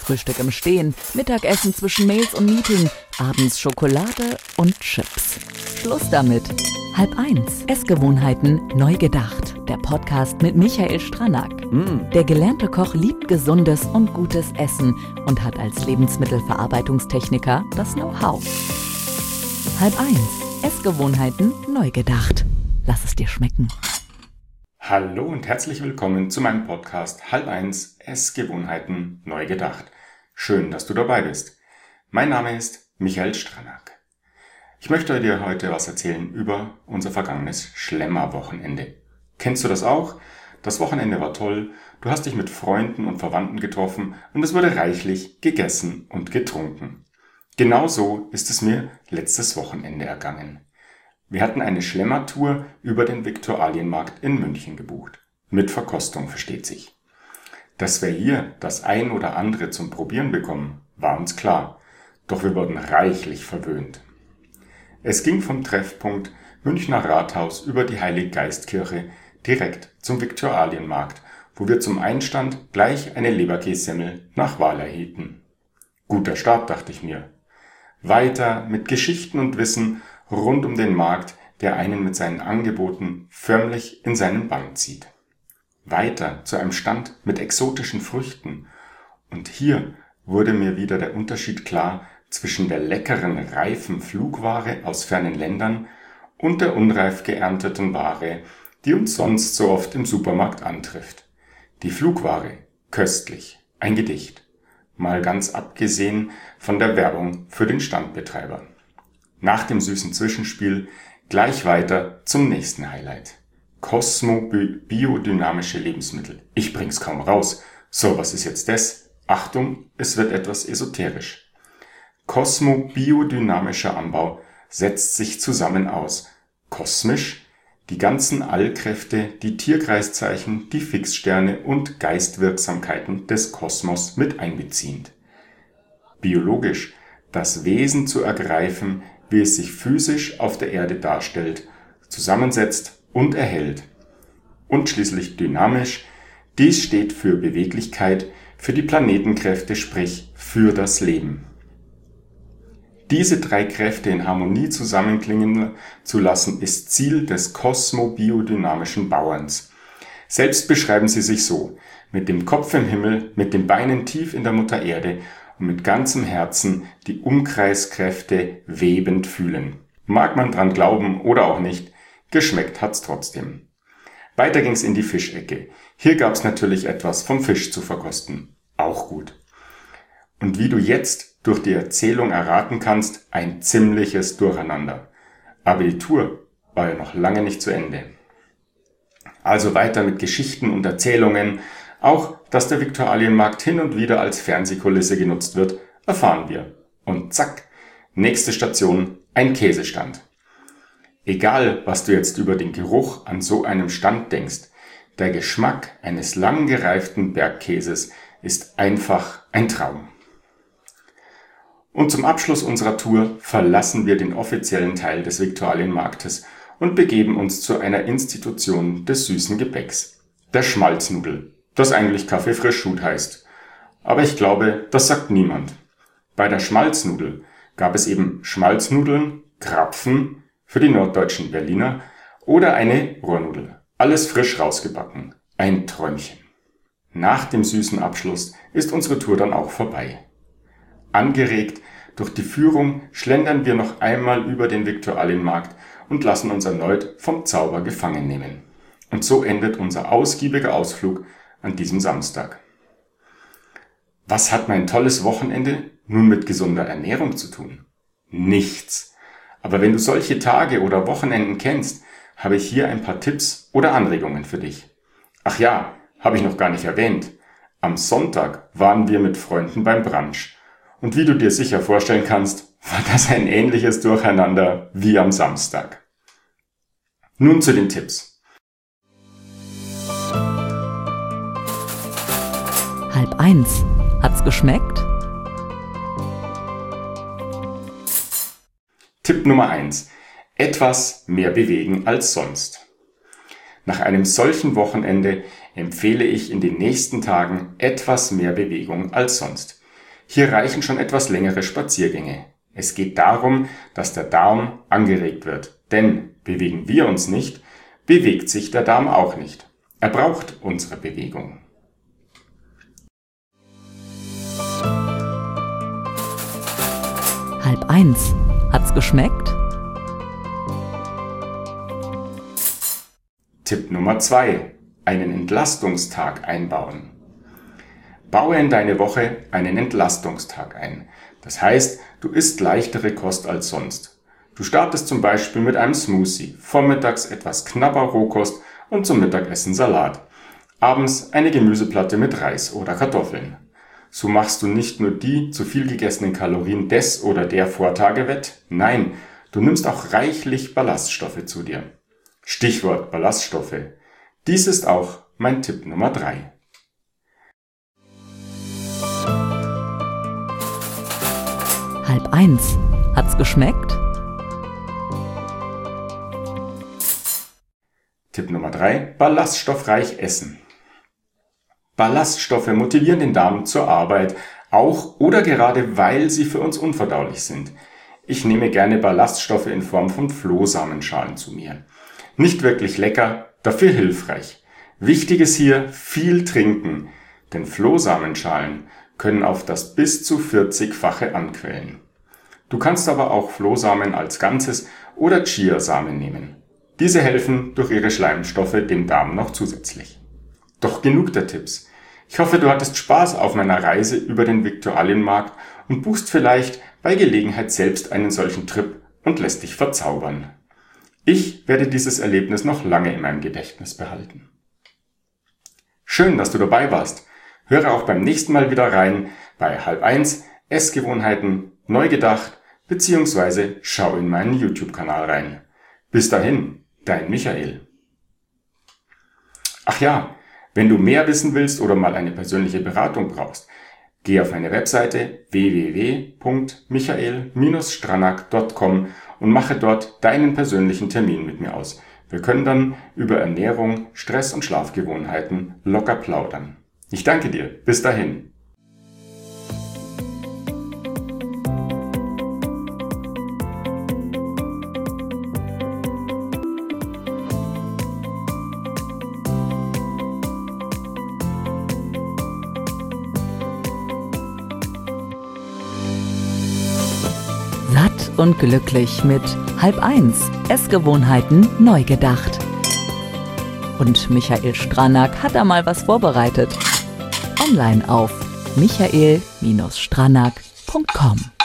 Frühstück im Stehen, Mittagessen zwischen Mails und Meeting, abends Schokolade und Chips. Schluss damit. 12:30. Essgewohnheiten neu gedacht. Der Podcast mit Michael Stranack. Der gelernte Koch liebt gesundes und gutes Essen und hat als Lebensmittelverarbeitungstechniker das Know-how. 12:30. Essgewohnheiten neu gedacht. Lass es dir schmecken. Hallo und herzlich willkommen zu meinem Podcast 12:30. Essgewohnheiten neu gedacht. Schön, dass du dabei bist. Mein Name ist Michael Stranack. Ich möchte dir heute was erzählen über unser vergangenes Schlemmerwochenende. Kennst du das auch? Das Wochenende war toll, du hast dich mit Freunden und Verwandten getroffen und es wurde reichlich gegessen und getrunken. Genauso ist es mir letztes Wochenende ergangen. Wir hatten eine Schlemmertour über den Viktualienmarkt in München gebucht. Mit Verkostung, versteht sich. Dass wir hier das ein oder andere zum Probieren bekommen, war uns klar. Doch wir wurden reichlich verwöhnt. Es ging vom Treffpunkt Münchner Rathaus über die Heiliggeistkirche direkt zum Viktualienmarkt, wo wir zum Einstand gleich eine Leberkässemmel nach Wahl erhielten. Guter Start, dachte ich mir. Weiter mit Geschichten und Wissen rund um den Markt, der einen mit seinen Angeboten förmlich in seinen Bann zieht. Weiter zu einem Stand mit exotischen Früchten. Und hier wurde mir wieder der Unterschied klar zwischen der leckeren, reifen Flugware aus fernen Ländern und der unreif geernteten Ware, die uns sonst so oft im Supermarkt antrifft. Die Flugware, köstlich, ein Gedicht. Mal ganz abgesehen von der Werbung für den Standbetreiber. Nach dem süßen Zwischenspiel gleich weiter zum nächsten Highlight. Cosmo biodynamische Lebensmittel. Ich bring's kaum raus. So, was ist jetzt das? Achtung, es wird etwas esoterisch. Cosmo biodynamischer Anbau setzt sich zusammen aus. Kosmisch, die ganzen Allkräfte, die Tierkreiszeichen, die Fixsterne und Geistwirksamkeiten des Kosmos mit einbeziehend. Biologisch, das Wesen zu ergreifen, wie es sich physisch auf der Erde darstellt, zusammensetzt und erhält. Und schließlich dynamisch, dies steht für Beweglichkeit, für die Planetenkräfte, sprich für das Leben. Diese drei Kräfte in Harmonie zusammenklingen zu lassen, ist Ziel des kosmobiodynamischen Bauerns. Selbst beschreiben sie sich so: mit dem Kopf im Himmel, mit den Beinen tief in der Mutter Erde und mit ganzem Herzen die Umkreiskräfte webend fühlen. Mag man dran glauben oder auch nicht, geschmeckt hat's trotzdem. Weiter ging's in die Fischecke. Hier gab's natürlich etwas vom Fisch zu verkosten. Auch gut. Und wie du jetzt durch die Erzählung erraten kannst, ein ziemliches Durcheinander. Aber die Tour war ja noch lange nicht zu Ende. Also weiter mit Geschichten und Erzählungen. Auch, dass der Viktualienmarkt hin und wieder als Fernsehkulisse genutzt wird, erfahren wir. Und zack, nächste Station, ein Käsestand. Egal, was du jetzt über den Geruch an so einem Stand denkst, der Geschmack eines lang gereiften Bergkäses ist einfach ein Traum. Und zum Abschluss unserer Tour verlassen wir den offiziellen Teil des Viktualienmarktes und begeben uns zu einer Institution des süßen Gebäcks, der Schmalznudel, das eigentlich Kaffee Frischhut heißt. Aber ich glaube, das sagt niemand. Bei der Schmalznudel gab es eben Schmalznudeln, Krapfen für die norddeutschen Berliner oder eine Rohrnudel. Alles frisch rausgebacken. Ein Träumchen. Nach dem süßen Abschluss ist unsere Tour dann auch vorbei. Angeregt durch die Führung schlendern wir noch einmal über den Viktualienmarkt und lassen uns erneut vom Zauber gefangen nehmen. Und so endet unser ausgiebiger Ausflug an diesem Samstag. Was hat mein tolles Wochenende nun mit gesunder Ernährung zu tun? Nichts. Aber wenn du solche Tage oder Wochenenden kennst, habe ich hier ein paar Tipps oder Anregungen für dich. Ach ja, habe ich noch gar nicht erwähnt. Am Sonntag waren wir mit Freunden beim Brunch. Und wie du dir sicher vorstellen kannst, war das ein ähnliches Durcheinander wie am Samstag. Nun zu den Tipps. 12:30. Hat's geschmeckt? Tipp Nummer 1. Etwas mehr bewegen als sonst. Nach einem solchen Wochenende empfehle ich in den nächsten Tagen etwas mehr Bewegung als sonst. Hier reichen schon etwas längere Spaziergänge. Es geht darum, dass der Darm angeregt wird. Denn bewegen wir uns nicht, bewegt sich der Darm auch nicht. Er braucht unsere Bewegung. Halb eins. Hat's geschmeckt? Tipp Nummer 2. Einen Entlastungstag einbauen. Baue in deine Woche einen Entlastungstag ein. Das heißt, du isst leichtere Kost als sonst. Du startest zum Beispiel mit einem Smoothie, vormittags etwas knapper Rohkost und zum Mittagessen Salat. Abends eine Gemüseplatte mit Reis oder Kartoffeln. So machst du nicht nur die zu viel gegessenen Kalorien des oder der Vortage wett, nein, du nimmst auch reichlich Ballaststoffe zu dir. Stichwort Ballaststoffe. Dies ist auch mein Tipp Nummer 3. Halb eins. Hat's geschmeckt? Tipp Nummer 3. Ballaststoffreich essen. Ballaststoffe motivieren den Darm zur Arbeit, auch oder gerade weil sie für uns unverdaulich sind. Ich nehme gerne Ballaststoffe in Form von Flohsamenschalen zu mir. Nicht wirklich lecker, dafür hilfreich. Wichtig ist hier viel trinken, denn Flohsamenschalen können auf das bis zu 40-fache anquellen. Du kannst aber auch Flohsamen als Ganzes oder Chiasamen nehmen. Diese helfen durch ihre Schleimstoffe dem Darm noch zusätzlich. Doch genug der Tipps. Ich hoffe, du hattest Spaß auf meiner Reise über den Viktualienmarkt und buchst vielleicht bei Gelegenheit selbst einen solchen Trip und lässt dich verzaubern. Ich werde dieses Erlebnis noch lange in meinem Gedächtnis behalten. Schön, dass du dabei warst. Höre auch beim nächsten Mal wieder rein bei Halb eins Essgewohnheiten neu gedacht bzw. schau in meinen YouTube-Kanal rein. Bis dahin, dein Michael. Ach ja, wenn du mehr wissen willst oder mal eine persönliche Beratung brauchst, geh auf meine Webseite www.michael-stranak.com und mache dort deinen persönlichen Termin mit mir aus. Wir können dann über Ernährung, Stress und Schlafgewohnheiten locker plaudern. Ich danke dir. Bis dahin. Satt und glücklich mit Halb eins. Essgewohnheiten neu gedacht. Und Michael Stranak hat da mal was vorbereitet. Online auf michael-stranak.com.